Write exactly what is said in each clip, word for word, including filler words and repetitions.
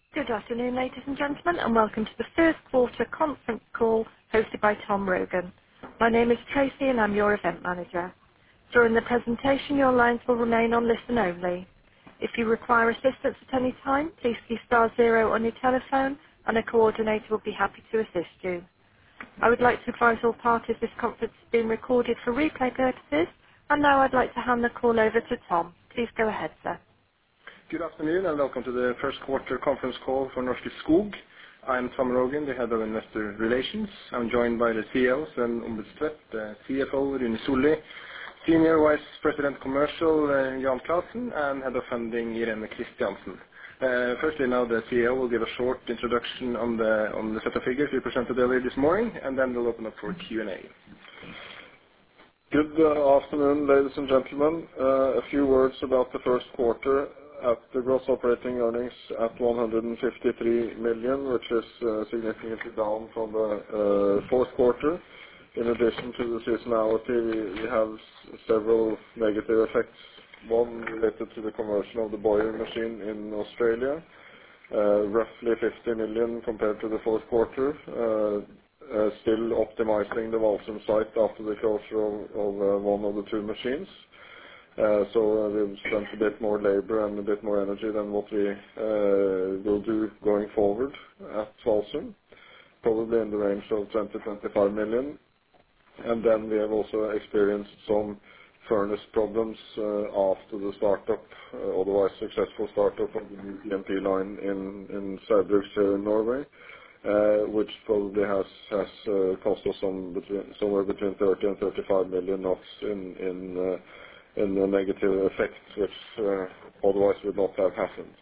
Good afternoon, ladies and gentlemen, and welcome to the first quarter conference call hosted by Tom Rogan. My name is Tracy, and I'm your event manager. During the presentation, your lines will remain on listen only. If you require assistance at any time, please key star zero on your telephone, and a coordinator will be happy to assist you. I would like to advise all parties this conference is being recorded for replay purposes, and now I'd like to hand the call over to Tom. Please go ahead, sir. Good afternoon and welcome to the first quarter conference call for Norske Skog. I'm Tom Rogan, the head of investor relations. I'm joined by the C E O, Sven Ombudstvedt, the C F O, Rune Solli, Senior Vice President Commercial, uh, Jan Clausen, and Head of Funding, Irene Christiansen. Uh, firstly, now the C E O will give a short introduction on the on the set of figures we presented earlier this morning, and then we'll open up for Q and A. Good uh, afternoon, ladies and gentlemen. Uh, A few words about the first quarter. At the gross operating earnings at one hundred fifty-three million, which is uh, significantly down from the uh, fourth quarter. In addition to the seasonality, we we have s- several negative effects. One related to the conversion of the boiler machine in Australia, uh, roughly fifty million compared to the fourth quarter. Uh, uh, Still optimizing the Walsum site after the closure of of, uh, one of the two machines. Uh, So uh, We've spent a bit more labor and a bit more energy than what we uh, will do going forward at Walsum, probably in the range of twenty to twenty-five million. And then we have also experienced some furnace problems uh, after the startup, uh, otherwise successful startup of the new P M P line in in Saugbrugs here in Norway, uh, which probably has has uh, cost us some between, somewhere between thirty and thirty-five million NOK in in uh, in the negative effects, which uh, otherwise would not have happened.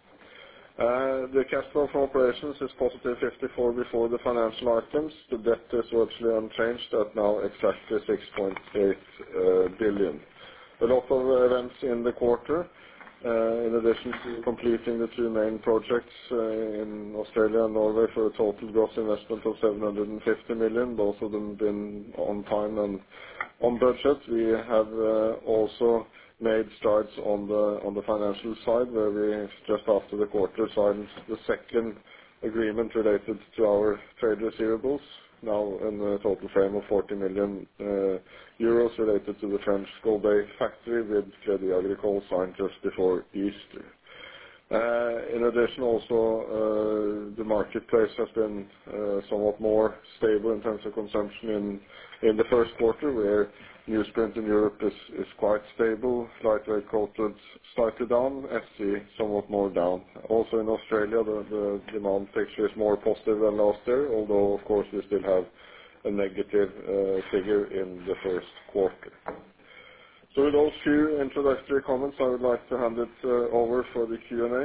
Uh, The cash flow from operations is positive fifty-four before the financial items. The debt is virtually unchanged at now exactly six point eight uh, billion. A lot of events in the quarter. Uh, In addition to completing the two main projects uh, in Australia and Norway for a total gross investment of seven hundred fifty million, both of them been on time and on budget. We have uh, also made strides on the on the financial side, where we, just after the quarter, signed the second agreement related to our trade receivables, now in a total frame of forty million uh, euros related to the French Golbey factory with Crédit Agricole, signed just before Easter. Uh, In addition, also, uh, the marketplace has been uh, somewhat more stable in terms of consumption in in the first quarter, where newsprint in Europe is is quite stable, lightweight coated slightly down, S C somewhat more down. Also in Australia, the the demand picture is more positive than last year, although, of course, we still have a negative uh, figure in the first quarter. So with those few introductory comments, I would like to hand it uh, over for the Q and A.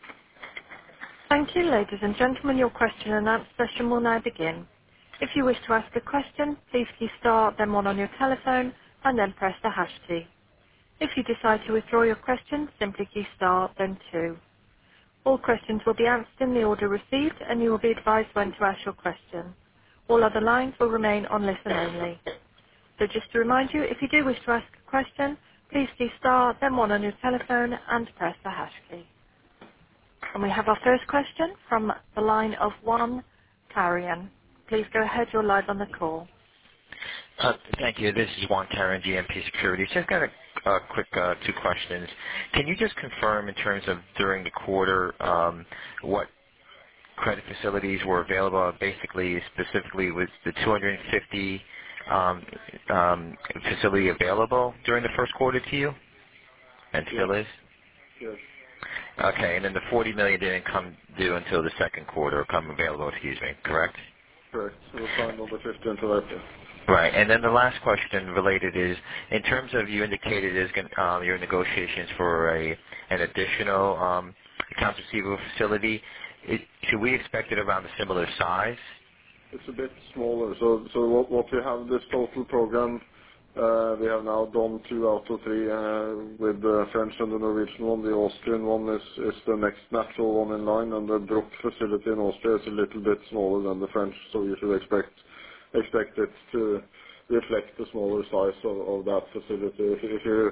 Thank you, ladies and gentlemen. Your question and answer session will now begin. If you wish to ask a question, please key star, then one on your telephone, and then press the hash key. If you decide to withdraw your question, simply key star, then two. All questions will be answered in the order received, and you will be advised when to ask your question. All other lines will remain on listen only. So just to remind you, if you do wish to ask a question, please key star, then one on your telephone, and press the hash key. And we have our first question from the line of Juan Carrion. Please go ahead, you're live on the call. Uh, Thank you. This is Juan Carrion, G M P Securities. Just got a a quick uh, two questions. Can you just confirm in terms of during the quarter um, what credit facilities were available? Basically, specifically, was the two hundred fifty um, um, facility available during the first quarter to you? And Yes. still is? Yes. Okay, and then the forty million didn't come due until the second quarter, or come available, excuse me, correct? Correct. So we'll sign on the fifteenth of April. Right. And then the last question related is, in terms of you indicated is gon- um, your negotiations for a an additional um, accounts receivable facility, it, should we expect it around a similar size? It's a bit smaller. So so what what we have this total program, uh, we have now done two out of three uh, with the French and the Norwegian one. The Austrian one is is the next natural one in line, and the Bruck facility in Austria is a little bit smaller than the French, so you should expect expect it to reflect the smaller size of of that facility. If if you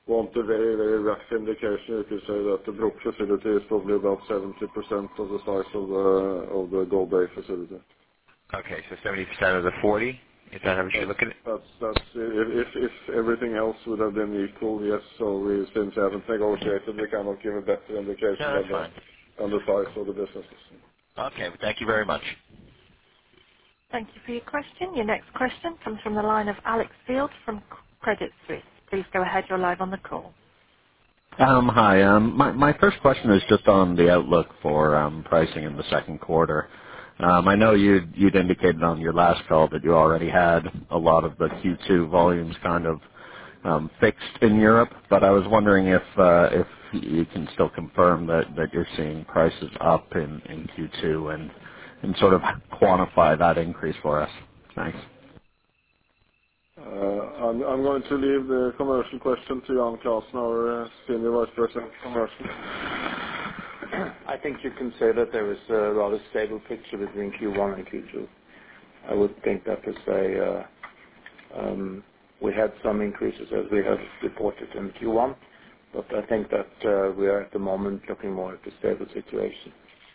want a very, very rough indication, you could say that the Bruck facility is probably about seventy percent of the size of the of the Golbey facility. Okay, so seventy percent of the forty? Is that how we should That's look at it? that's that's if if if everything else would have been equal, yes. So we, since we haven't negotiated, we cannot give a better indication No, than that's the fine. than the size of the businesses. Okay, well, thank you very much. Thank you for your question. Your next question comes from the line of Alex Field from Credit Suisse. Please go ahead. You're live on the call. Um, Hi. Um, My my first question is just on the outlook for um pricing in the second quarter. Um I know you'd you'd indicated on your last call that you already had a lot of the Q two volumes kind of um fixed in Europe, but I was wondering if uh if you can still confirm that that you're seeing prices up in in Q two and and sort of quantify that increase for us. Thanks. Uh, I'm I'm going to leave the commercial question to Jan Clausen, our uh, Senior Vice President Commercial. I think you can say that there is a rather stable picture between Q one and Q two. I would think that to say uh, um, we had some increases as we have reported in Q one, but I think that uh, we are at the moment looking more at a stable situation.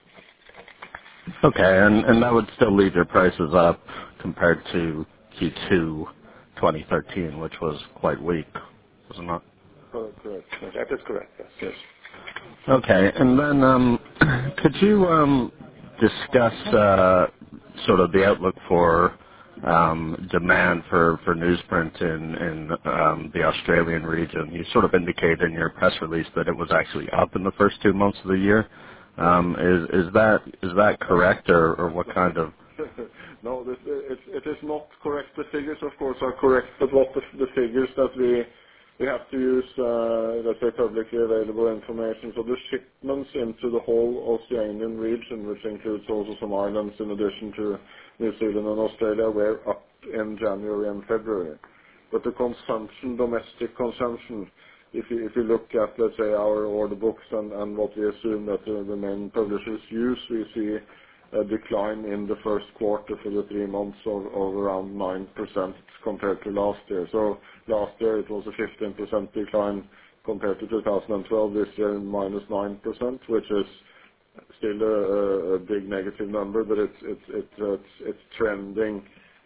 Okay, and and that would still leave your prices up compared to Q two twenty thirteen, which was quite weak, was it not? Correct. Correct. Yes. That is correct, yes. Yes. Okay, and then um, could you um, discuss uh, sort of the outlook for um, demand for, for newsprint in, in um, the Australian region? You sort of indicated in your press release that it was actually up in the first two months of the year. Um, is, is that is that correct, or, or what kind of? No, this, it, it is not correct. The figures, of course, are correct, but what the, the figures that we we have to use, uh, let's say, publicly available information. So the shipments into the whole Oceanian region, which includes also some islands in addition to New Zealand and Australia, were up in January and February. But the consumption, domestic consumption, if you if you look at, let's say, our order books and and what we assume that the the main publishers use, we see a decline in the first quarter for the three months of of around nine percent compared to last year. So last year it was a fifteen percent decline compared to two thousand twelve. This year, minus nine percent, which is still a a- a big negative number, but it's it's it's it's it's trending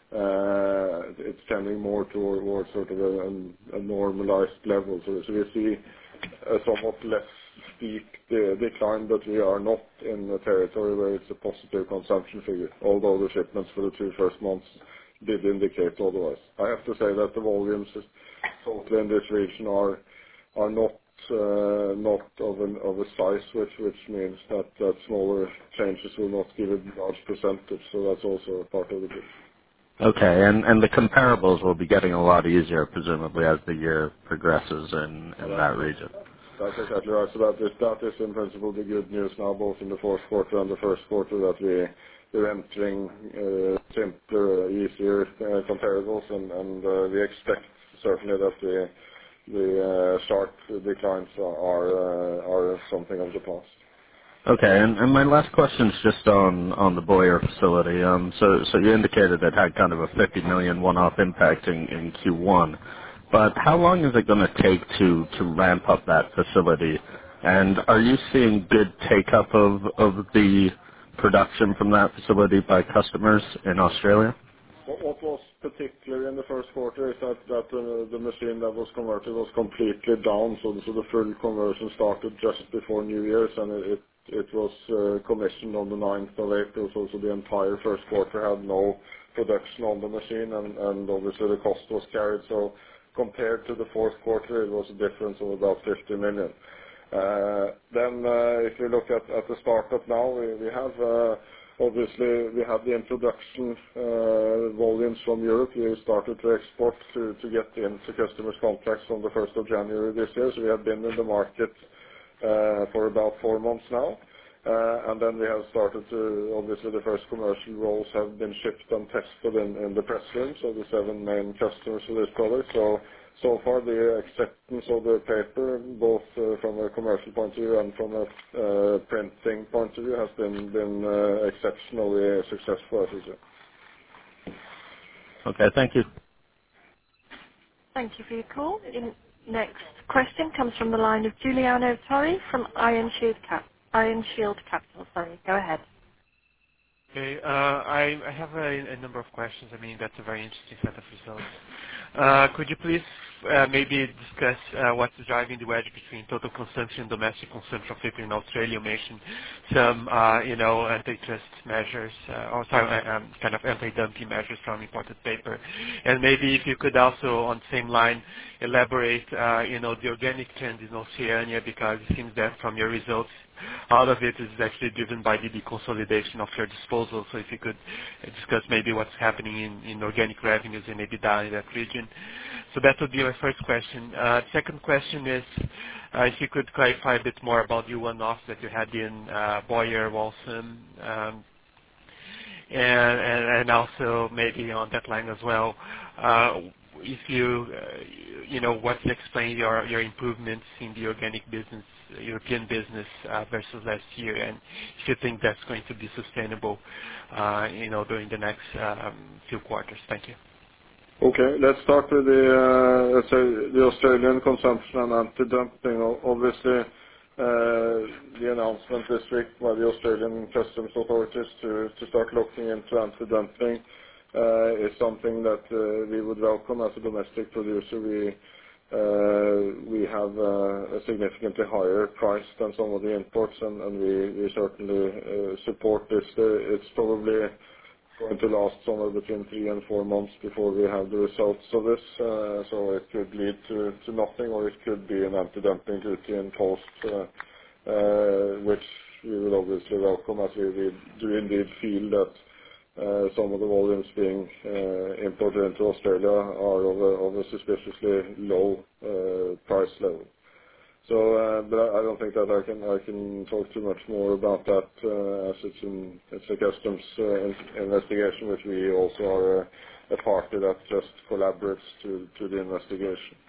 uh, it's trending more toward sort of a a normalized level. So so we see a somewhat less steep de- decline, but we are not in a territory where it's a positive consumption figure, although the shipments for the two first months did indicate otherwise. I have to say that the volumes is- totally in this region are are not uh, not of an of a size which which means that that smaller changes will not give a large percentage. So that's also a part of the picture. Okay, and and the comparables will be getting a lot easier, presumably, as the year progresses in Well, in that's that region. that's exactly right. So that is that is in principle the good news now, both in the fourth quarter and the first quarter, that we we're entering uh, simpler, easier uh, comparables, and and uh, we expect certainly that the the uh, sharp declines are uh, are something of the past. Okay, and, and my last question is just on, on the Boyer facility. Um, so, so you indicated it had kind of a fifty million one-off impact in, in Q one, but how long is it going to take to, to ramp up that facility? And are you seeing good take-up of, of the production from that facility by customers in Australia? What what was particular in the first quarter is that that uh, the machine that was converted was completely down, so the so the full conversion started just before New Year's, and it it it was uh, commissioned on the ninth of April. So so the entire first quarter had no production on the machine, and and obviously the cost was carried. So compared to the fourth quarter, it was a difference of about fifty million. Uh, Then, uh, if you look at at the startup now, we we have uh, obviously we have the introduction uh, volumes from Europe. We started to export to to get into customers' contracts on the first of January this year. So we have been in the market uh, for about four months now. Uh, And then we have started to, obviously, the first commercial rolls have been shipped and tested in in the press rooms of the seven main customers for this product. So so far, the acceptance of the paper, both uh, from a commercial point of view and from a uh, printing point of view, has been been uh, exceptionally successful, I should say. Okay, thank you. Thank you for your call. Your, Next question comes from the line of Giuliano Torri from Iron Shield Cap, Iron Shield Capital. Sorry, go ahead. Okay. uh, I I have a a number of questions. I mean, that's a very interesting set of results. Uh, Could you please uh, maybe discuss uh, what's driving the wedge between total consumption and domestic consumption of paper in Australia? You mentioned some, uh, you know, antitrust measures, uh, or sorry, uh, um, kind of anti-dumping measures from imported paper. And maybe if you could also, on the same line, elaborate, uh, you know, the organic trend in Oceania, because it seems that from your results, out of it is actually driven by the deconsolidation of your disposal. So if you could uh, discuss maybe what's happening in, in organic revenues and EBITDA in that region. So that would be my first question. Uh, second question is uh, if you could clarify a bit more about the one-offs that you had in uh, Boyer, Walsum, um, and, and, and also maybe on that line as well, uh, if you, uh, you know, what explains your, your improvements in the organic business, European business uh, versus last year, and if you think that's going to be sustainable, uh, you know, during the next um, few quarters. Thank you. Okay, let's start with the, uh, let's say, the Australian consumption and anti-dumping. O- Obviously, uh, the announcement this week by the Australian customs authorities to to start looking into anti-dumping uh, is something that uh, we would welcome as a domestic producer. We uh, we have uh, a significantly higher price than some of the imports, and and we we certainly uh, support this. Uh, It's probably going to last somewhere between three and four months before we have the results of this. Uh, so it could lead to, to nothing, or it could be an anti-dumping duty imposed, uh, uh, which we will obviously welcome, as we, we do indeed feel that uh, some of the volumes being uh, imported into Australia are of a, of a suspiciously low uh, price level. So, uh, but I I don't think that I can I can talk too much more about that, uh, as it's an it's a customs uh, in- investigation, which we also are a, a party that just collaborates to to the investigation.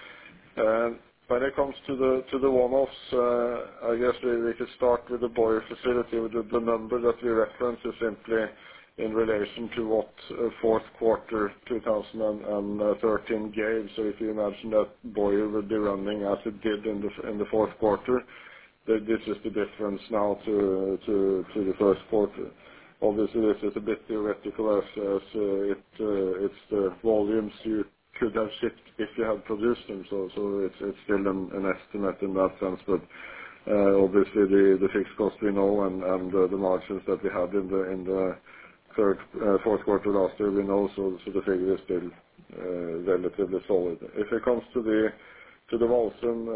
Um, when it comes to the to the one-offs, uh, I guess we, we could start with the Boyer facility. With the, the number that we reference is simply in relation to what uh, fourth quarter two thousand thirteen gave. So if you imagine that Boyer would be running as it did in the in the fourth quarter, th- this is the difference now to to to the first quarter. Obviously, this is a bit theoretical, as as uh, it uh, it's the volumes you could have shipped if you had produced them. So so it's it's still an an estimate in that sense. But uh, obviously, the the fixed cost we know, and and uh, the margins that we had in the in the third, uh, fourth quarter last year, we know, so so the figure is still uh, relatively solid. If it comes to the to the Walsum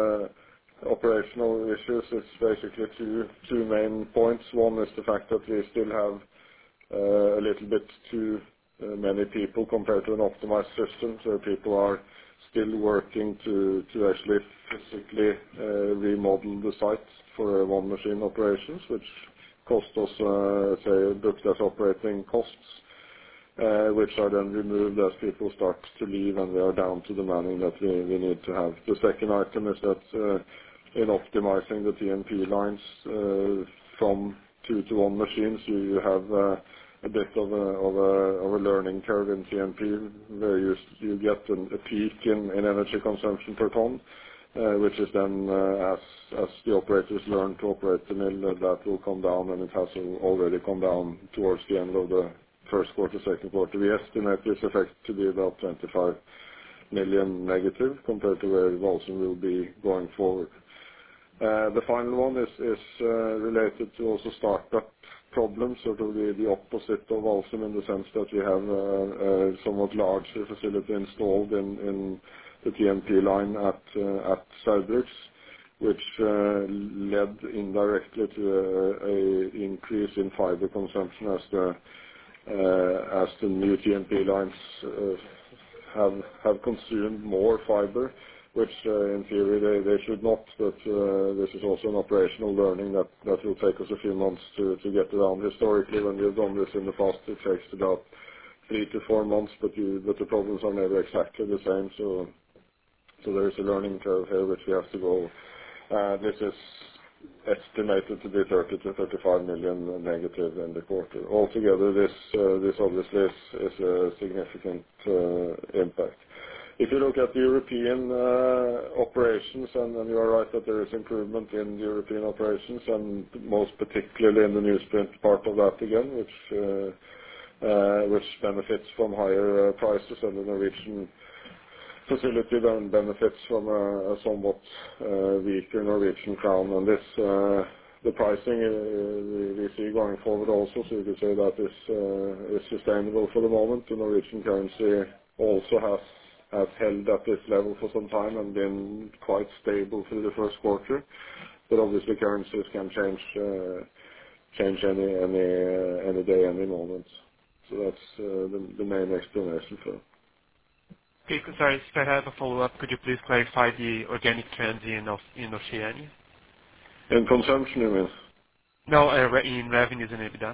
uh, operational issues, it's basically two two main points. One is the fact that we still have uh, a little bit too uh, many people compared to an optimized system. So people are still working to to actually physically uh, remodel the site for uh, one machine operations, which cost us, uh, say, booked as operating costs, uh, which are then removed as people start to leave, and we are down to the manning that we we need to have. The second item is that uh, in optimizing the T M P lines uh, from two to one machines, you you have uh, a bit of a of a of a learning curve in T M P, where you you get an- a peak in in energy consumption per ton, uh, which is then, uh, as as the operators learn to operate the mill, uh, that will come down, and it has al- already come down towards the end of the first quarter, second quarter. We estimate this effect to be about twenty-five million negative compared to where Walsum will be going forward. Uh, The final one is is uh, related to also startup problems, sort of the the opposite of Walsum, in the sense that we have uh, a somewhat larger facility installed in in the T M P line at uh, at Saugbrugs, which uh, led indirectly to a a increase in fiber consumption as the uh, as the new T M P lines uh, have have consumed more fiber, which uh, in theory they, they should not, but uh, this is also an operational learning that, that will take us a few months to, to get around. Historically, when we've done this in the past, it takes about three to four months, but, you, but the problems are never exactly the same, so so there is a learning curve here which we have to go. Uh, this is estimated to be thirty to thirty-five million negative in the quarter. Altogether, this uh, this obviously is, is a significant uh, impact. If you look at the European uh, operations, and and you are right that there is improvement in the European operations, and most particularly in the newsprint part of that again, which uh, uh, which benefits from higher uh, prices, and the Norwegian facility then benefits from a a somewhat uh, weaker Norwegian crown. And this, uh, the pricing uh, we we see going forward also, so you could say that is uh, is sustainable for the moment. The Norwegian currency also has has held at this level for some time and been quite stable through the first quarter. But obviously currencies can change uh, change any any uh, any day, any moment. So that's uh, the the main explanation for it. Okay, c- sorry, if I have a follow-up, could you please clarify the organic trends in Oc- in Oceania? In consumption, you mean? No, uh, re- in revenues and EBITDA.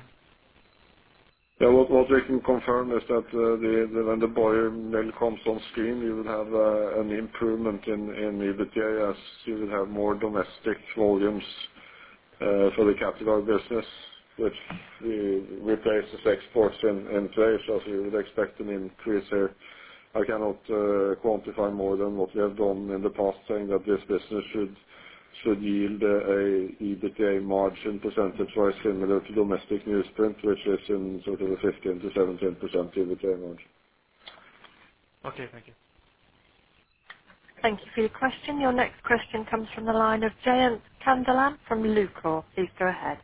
Yeah, what what we can confirm is that uh, the the- when the Boyer mill comes on stream, you will have uh, an improvement in in EBITDA, as you will have more domestic volumes uh, for the catalog business, which we- replaces exports in in trade. So we would expect an increase here. I cannot uh, quantify more than what we have done in the past, saying that this business should should yield a a EBITDA margin percentage-wise similar to domestic newsprint, which is in sort of a fifteen to seventeen percent EBITDA margin. Okay, thank you. Thank you for your question. Your next question comes from the line of Jayant Kandalam from Lucor. Please go ahead.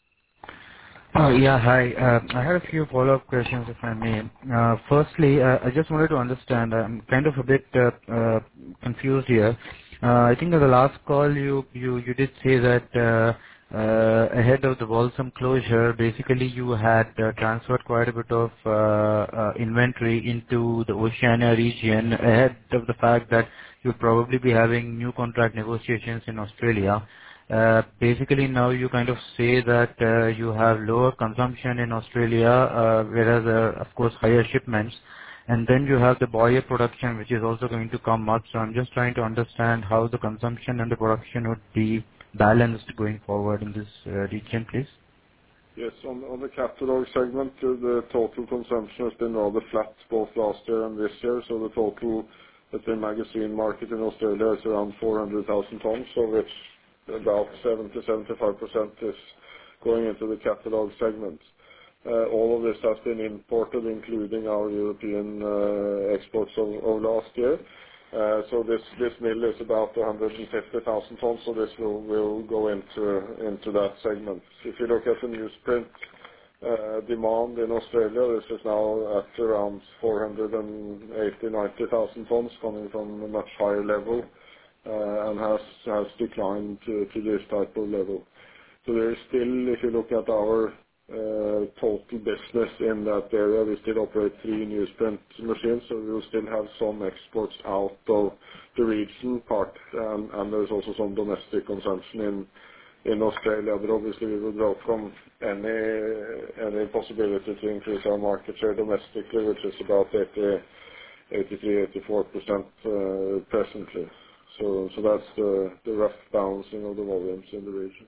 Oh, yeah. Hi. Uh, I had a few follow-up questions, if I may. Uh, Firstly, uh, I just wanted to understand, I'm kind of a bit uh, uh, confused here. Uh, I think in the last call you you you did say that uh, uh, ahead of the Waltham closure, basically you had uh, transferred quite a bit of uh, uh, inventory into the Oceania region ahead of the fact that you'd probably be having new contract negotiations in Australia. Uh Basically, now you kind of say that uh you have lower consumption in Australia, uh whereas, uh of course, higher shipments. And then you have the Boyer production, which is also going to come up. So I'm just trying to understand how the consumption and the production would be balanced going forward in this uh region, please. Yes, on on the catalog segment, uh, the total consumption has been rather flat both last year and this year. So the total, let's say, magazine market in Australia is around four hundred thousand tons, of which about seventy to seventy-five percent is going into the catalog segment. Uh, All of this has been imported, including our European uh, exports of of last year. Uh, So this this mill is about one hundred fifty thousand tons, so this will will go into into that segment. If you look at the newsprint uh, demand in Australia, this is now at around four hundred eighty to ninety thousand tons, coming from a much higher level, uh, and has has declined to to this type of level. So there is still, if you look at our uh, total business in that area, we still operate three newsprint machines, so we will still have some exports out of the region part, and and there's also some domestic consumption in in Australia. But obviously, we would welcome any any possibility to increase our market share domestically, which is about eighty, eighty-three, eighty-four percent uh, presently. So so that's the the rough balancing of the volumes in the region.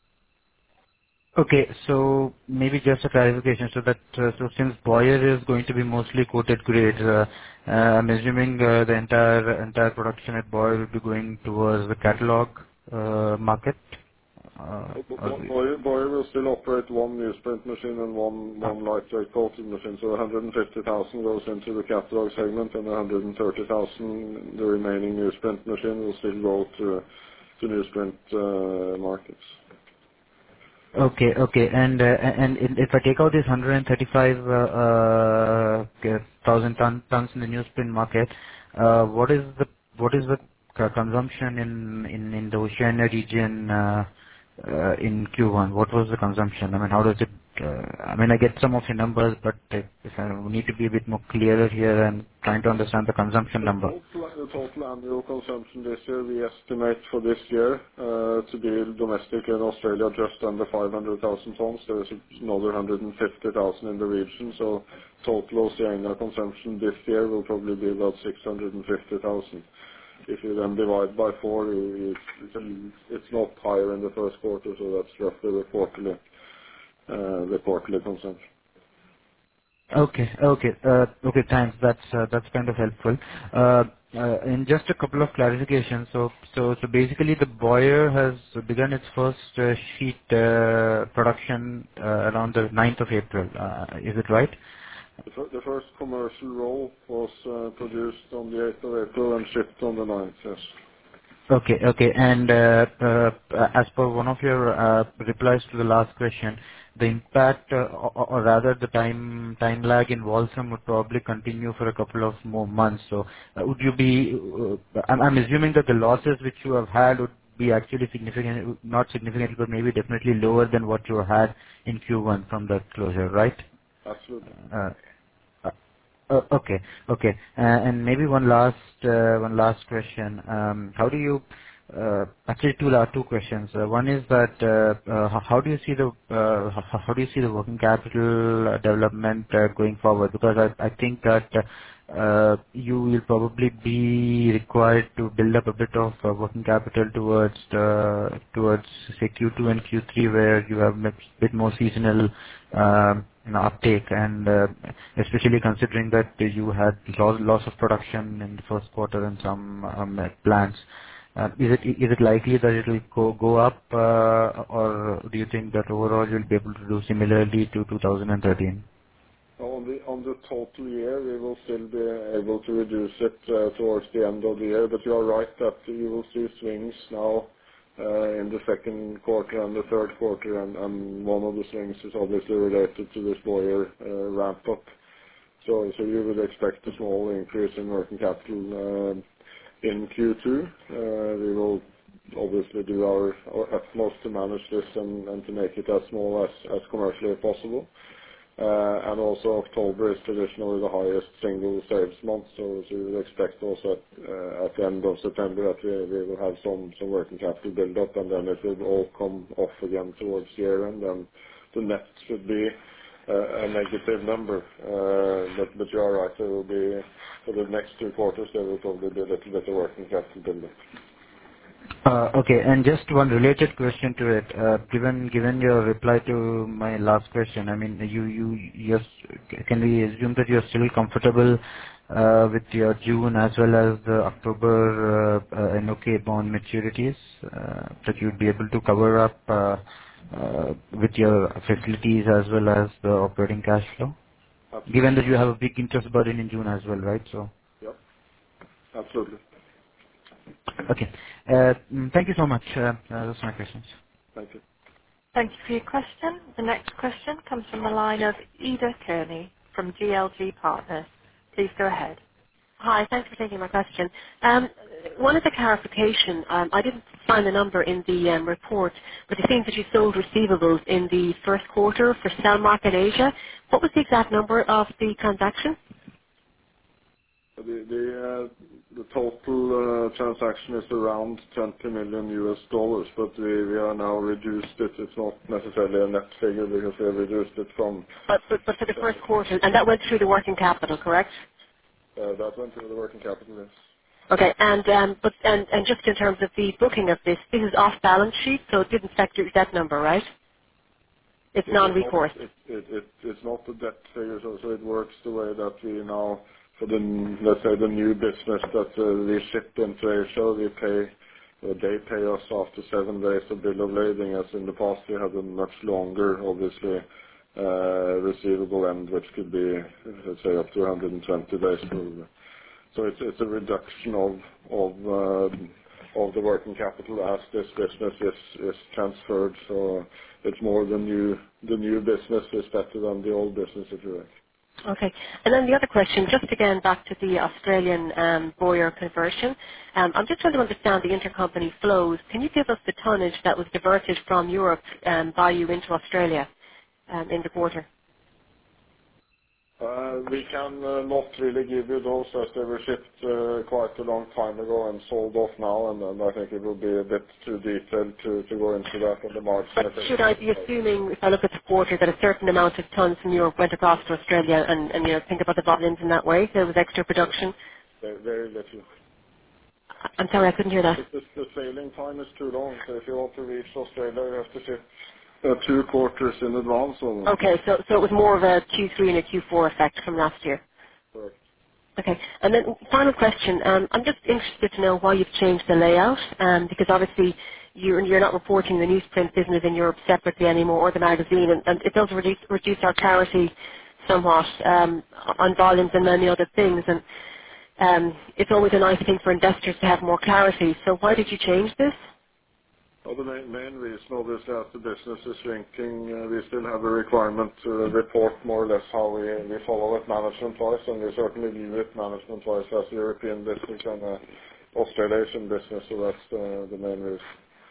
Okay. So maybe just a clarification. So that, uh, so since Boyer is going to be mostly coated grade, uh, uh, I'm assuming uh, the entire entire production at Boyer will be going towards the catalog uh, market? Uh, Bo- or Bo- the- Boyer Boyer will still operate one newsprint machine and one ah, one lightweight coating machine. So one hundred fifty thousand goes into the catalog segment, and one hundred thirty thousand, the remaining newsprint machine, will still go to to newsprint uh, markets. Okay. Okay. And uh, and in- if I take out this one hundred thirty-five thousand ton- tons in the newsprint market, uh, what is the what is the c- consumption in in in the Oceania region uh, uh, in Q one? What was the consumption? I mean, how does it? uh, I mean, I get some of your numbers, but uh, if I need to be a bit more clearer here and trying to understand the consumption The number. total the total annual consumption this year, we estimate for this year uh, to be domestic in Australia just under five hundred thousand tons. There is another one hundred fifty thousand in the region. So total Oceania consumption this year will probably be about six hundred fifty thousand. If you then divide by four, you- you- it's a- it's not higher in the first quarter, so that's roughly the quarterly uh, the quarterly consumption. Okay. Okay. Uh, okay. Thanks. That's uh, that's kind of helpful. Uh, Uh, and just a couple of clarifications. So, so, so basically, the Boyer has begun its first uh, sheet uh, production uh, around the ninth of April. Uh, is it right? The, fir- the first commercial roll was uh, produced on the eighth of April and shipped on the ninth, yes. Okay. Okay. And uh, uh, as per one of your uh, replies to the last question, the impact, uh, or or rather the time time lag in Walsum would probably continue for a couple of more months. So, uh, would you be... uh, I'm I'm assuming that the losses which you have had would be actually significant, not significant, but maybe definitely lower than what you had in Q one from that closure, right? Absolutely. Uh, uh, uh, Okay. Okay. Uh, And maybe one last uh, one last question. Um, How do you uh, actually, two la- two questions. Uh, One is that uh, uh, how how do you see the uh, how how do you see the working capital uh, development uh, going forward? Because I I think that uh, you will probably be required to build up a bit of uh, working capital towards uh, towards say Q two and Q three, where you have a bit more seasonal um, you know, uptake, and uh, especially considering that you had loss loss of production in the first quarter in some um, plants. Uh, Is it is it likely that it will go go up, uh, or do you think that overall you'll be able to do similarly to two thousand thirteen? On the on the total year, we will still be able to reduce it uh, towards the end of the year. But you are right that you will see swings now uh, in the second quarter and the third quarter, and and one of the swings is obviously related to this Boyer uh, ramp up. So so you would expect a small increase in working capital uh, in Q two. Uh, We will obviously do our our utmost to manage this and and to make it as small as as commercially possible. Uh, And also October is traditionally the highest single sales month, so so we would expect also at uh, at the end of September that we we will have some some working capital build up, and then it will all come off again towards year-end, and the net should be uh, a negative number. Uh, But but you are right, there will be, for the next two quarters, there will probably be a little bit of working capital build up. Uh, Okay. and Just one related question to it. Uh, Given given your reply to my last question, I mean, you you you're s- can we assume that you're still comfortable uh, with your June as well as the October uh, uh, N O K bond maturities, uh, that you'd be able to cover up uh, uh, with your facilities as well as the operating cash flow? Given Absolutely. that you have a big interest burden in June as well, right? So Yep, absolutely. Okay. Uh, mm, Thank you so much. Uh, uh, Those are my questions. Thank you. Thank you for your question. The next question comes from the line of Ida Kearney from G L G Partners. Please go ahead. Hi, thanks for taking my question. Um, One is a clarification. Um, I didn't find the number in the um, report, but it seems that you sold receivables in the first quarter for Cellmark in Asia. What was the exact number of the transaction? The the uh, the total uh, transaction is around twenty million U S dollars, but we we are now reduced it. It's not necessarily a net figure because we have reduced it from But, but, but for the uh, first quarter, and that went through the working capital, correct? that went into the working capital, yes. Okay, and um, but and, and just in terms of the booking of this, this is off balance sheet, so it didn't factor that number, right? It's It- It's not non-recourse. it it it it's not the debt figure, so so it works the way that we now, for the, n- let's say, the new business that uh, we ship into Asia, we pay, uh, they pay us after seven days of bill of lading, as in the past we had a much longer, obviously, uh, receivable end, which could be, let's say, up to one hundred twenty days. probably. So It's it's a reduction of of um, of the working capital as this business is is transferred. So It's more the new the new business is better than the old business, if you like. Okay. And then the other question, just again back to the Australian um, Boyer conversion. Um, I'm just trying to understand the intercompany flows. Can you give us the tonnage that was diverted from Europe um, by you into Australia um, in the quarter? Uh, We can uh, not really give you those as they were shipped uh, quite a long time ago and sold off now, and and I think it would be a bit too detailed to to go into that on the margin But effect. should I be assuming, if I look at the quarter, that a certain amount of tons from Europe went across to Australia and, and you know, think about the volumes in that way? There was extra production? Very very little. I- I'm sorry, I couldn't hear that. The the- the sailing time is too long, so if you want to reach Australia, you have to ship uh, two quarters in advance almost. Okay, so, so it was more of a Q three and a Q four effect from last year. Correct. Okay. And then final question. Um, I'm just interested to know why you've changed the layout, um, because obviously you're, you're not reporting the newsprint business in Europe separately anymore, or the magazine, and, and it does reduce, reduce our clarity somewhat um, on volumes and many other things. And um, it's always a nice thing for investors to have more clarity. So why did you change this? Well, the main main reason, obviously, as the business is shrinking, uh, we still have a requirement to report more or less how we we follow it management-wise, and we certainly view it management-wise as a European business and a Australasian business. So that's uh, the main reason.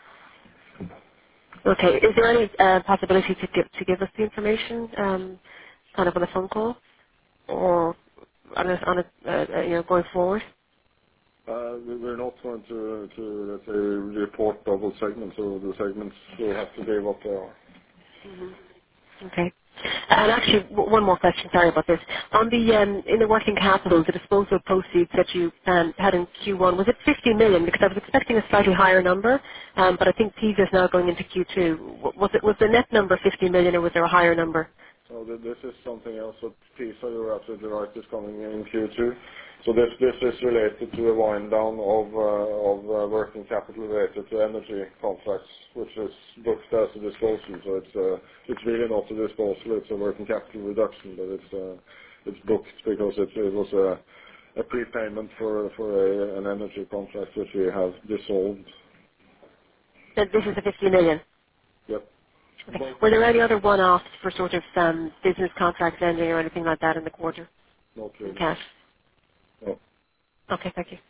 Okay. Is there any uh, possibility to give, to give us the information, um, kind of on a phone call, or on a, on a uh, uh, you know, going forward? Uh, we- We're not going to, to let's say, report double segments, so the segments will have to be what they are. Okay. And actually, w- one more question. Sorry about this. On the um, in the working capital, the disposal proceeds that you um, had in Q one, was it fifty million? Because I was expecting a slightly higher number, um, but I think P I S A is now going into Q two. W- Was it was the net number fifty million, or was there a higher number? So th- this is something else that PISA, you're absolutely right, is coming in Q two. So this this is related to a wind down of uh, of uh, working capital related to energy contracts, which is booked as a disposal. So it's uh, it's really not a disposal, it's a working capital reduction, but it's uh, it's booked because it it was a a prepayment for for a- an energy contract which we have dissolved. That this is the fifty million. Yep. Okay. Both. Were there any other one-offs for sort of um, business contracts ending or anything like that in the quarter Not in really. cash? No. Okay, thank you.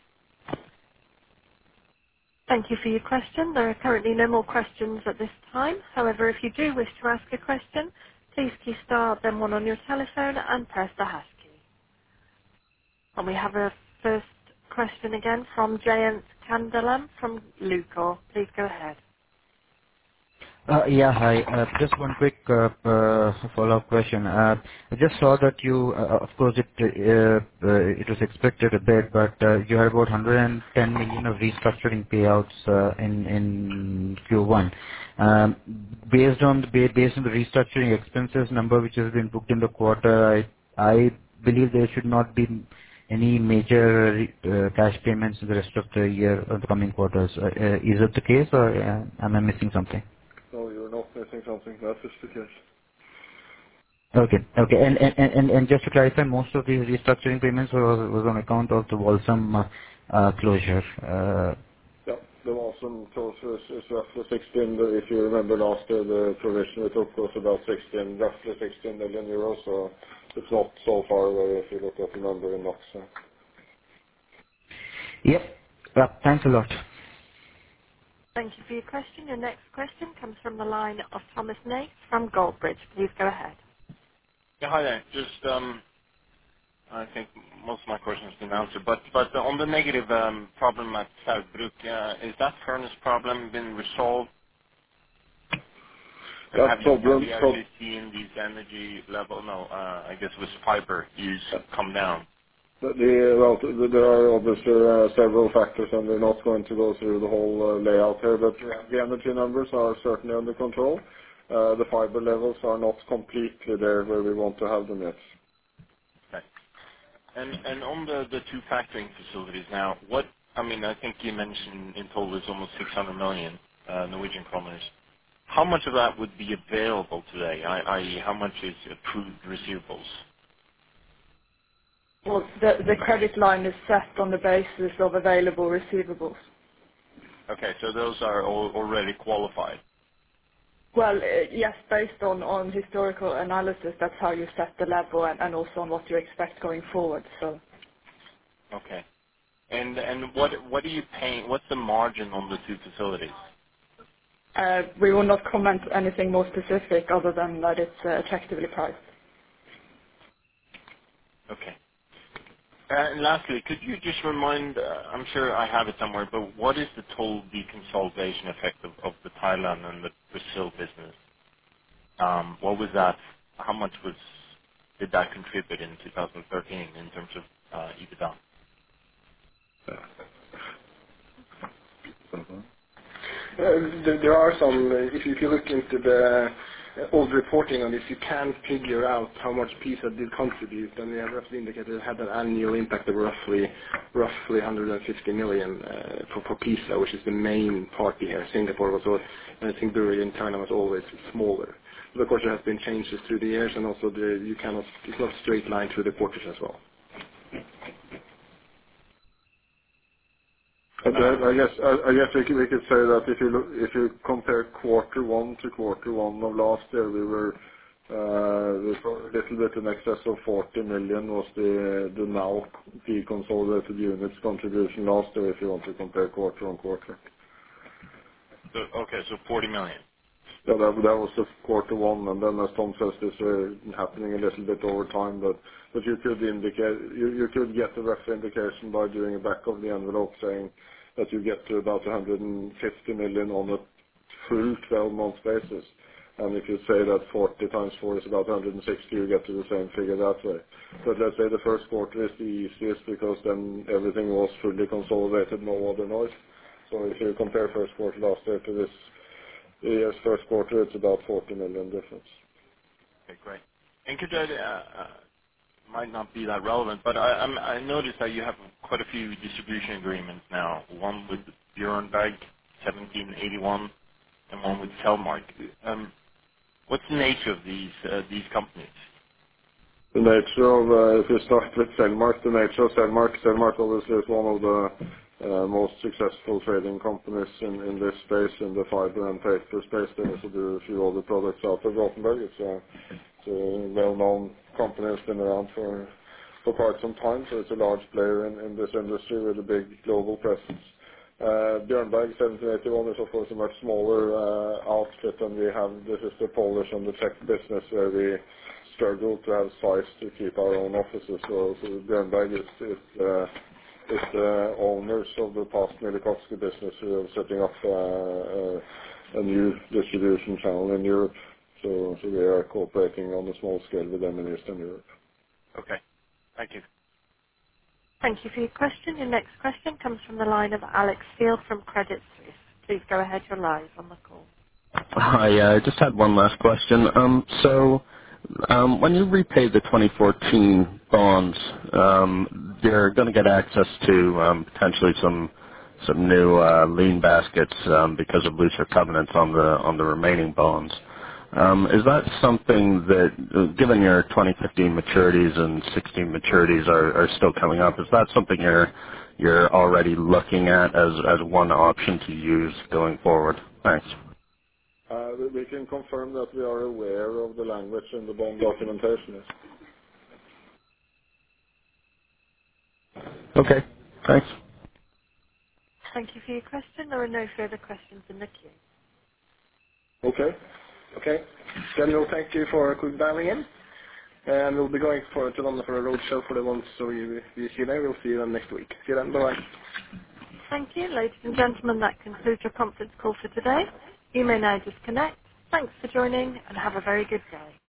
Thank you for your question. There are currently no more questions at this time. However, if you do wish to ask a question, please key star then one on your telephone and press the hash key. And we have a first question again from Jayant Kandalam from Lucor. Please go ahead. Uh, Yeah, hi. Uh, Just one quick uh, uh, follow-up question. Uh, I just saw that you, uh, of course, it uh, uh, it was expected a bit, but uh, you had about one hundred ten million of restructuring payouts uh, in in Q one. Um, Based on the ba- based on the restructuring expenses number which has been booked in the quarter, I I believe there should not be any major re- uh, cash payments in the rest of the year or the coming quarters. Uh, uh, Is it the case, or uh, am I missing something? No, you're not missing something. That is the case. Okay. Okay. And and and and just to clarify, most of these restructuring payments was was on account of the Walsum uh, uh, closure. Uh, Yeah. The Walsum closure is is roughly sixteen. the- If you remember last year, the provision we took was about sixteen, roughly sixteen million euros. So it's not so far away if you look at the number in NOK. So. Yep. Yeah, thanks a lot. Thank you for your question. Your next question comes from the line of Thomas Nace from Goldbridge. Please go ahead. Yeah, hi there. Just, um, I think most of my questions have been answered, but but on the negative um, problem at Saugbruck, uh, is that furnace problem been resolved? And That have you have problem, you prob- actually seen these energy level? No, uh, I guess with fiber use come down. the, the- well, th- there are obviously uh, several factors, and we're not going to go through the whole uh, layout here, but the energy numbers are certainly under control. Uh, The fiber levels are not completely there where we want to have them yet. Okay. And and on the the two factoring facilities now, what I mean, I think you mentioned in total it's almost six hundred million uh, Norwegian kroners. How much of that would be available today? I- i.e., how much is approved receivables? Well, the the credit line is set on the basis of available receivables. Okay, so those are al- already qualified. Well, uh, yes, based on on historical analysis, that's how you set the level and and also on what you expect going forward. So, Okay. And and what what are you paying? What's the margin on the two facilities? uh, we will not comment anything more specific other than that it's uh, attractively priced. Okay. Uh, and lastly, could you just remind, uh, I'm sure I have it somewhere, but what is the total deconsolidation effect of, of the Thailand and the Brazil business? Um, what was that? How much was did that contribute in two thousand thirteen in terms of uh, EBITDA? Uh, There there are some, uh, if you if you look into the uh, old reporting on this, you can figure out how much PISA did contribute, and we have roughly indicated it had an annual impact of roughly roughly one hundred fifty million uh, for, for PISA, which is the main party here. Singapore was, all, and I think Bury in China was always smaller. But of course, there has been changes through the years, and also the, you cannot, it's not straight line through the quarters as well. And then I guess I I guess we could we could say that if you look, if you compare quarter one to quarter one of last year, we were uh, we were a little bit in excess of forty million was the the now deconsolidated units contribution last year, if you want to compare quarter on quarter. So, okay, so forty million. Yeah, that that was just quarter one, and then as Tom says, this is happening a little bit over time, but but you could indicate, you you could get a rough indication by doing a back of the envelope, saying that you get to about one hundred fifty million on a full twelve-month basis. And if you say that forty times four is about one hundred sixty, you get to the same figure that way. But let's say the first quarter is the easiest because then everything was fully consolidated, no other noise. So if you compare first quarter last year to this year's first quarter, it's about forty million difference. Okay, great. And could I, uh, uh, might not be that relevant, but I, I'm, I noticed that you have quite a few distribution agreements now. One with Björnberg, seventeen eighty-one, and one with Cellmark. Um, what's the nature of these uh, these companies? The nature of, uh, if you start with Cellmark, the nature of Cellmark, Cellmark obviously is one of the uh, most successful trading companies in, in this space, in the fiber and paper space. They also do a few other products out of Gothenburg. It's a, it's a well-known company that's been around for for quite some time, so it's a large player in, in this industry with a big global presence. Uh, Björnberg seventeen eighty-one is of course a much smaller uh, outfit, and we have, this is the Polish and the Czech business where we struggle to have size to keep our own offices. So, so Björnberg is, is, uh, is the owners of the past Milikowski business who are setting up uh, uh, a new distribution channel in Europe. So, so we are cooperating on a small scale with them in Eastern Europe. Okay, thank you. Thank you for your question. Your next question comes from the line of Alex Field from Credit Suisse. Please go ahead. You're live on the call. Hi, uh, I just had one last question. Um, so, um, when you repay the twenty fourteen bonds, um, you're going to get access to um, potentially some some new uh, lien baskets um, because of looser covenants on the on the remaining bonds. Um, is that something that, uh, given your twenty fifteen maturities and sixteen maturities are, are still coming up, is that something you're you're already looking at as as one option to use going forward? Thanks. Uh, we we can confirm that we are aware of the language in the bond documentation. Yes. Okay, thanks. Thank you for your question. There are no further questions in the queue. Okay. Okay. Then we'll thank you for quick dialing in. And we'll be going for, to London for a road show for the ones so you, you see there. We'll see you then next week. See you then. Bye-bye. Thank you, ladies and gentlemen. That concludes your conference call for today. You may now disconnect. Thanks for joining and have a very good day.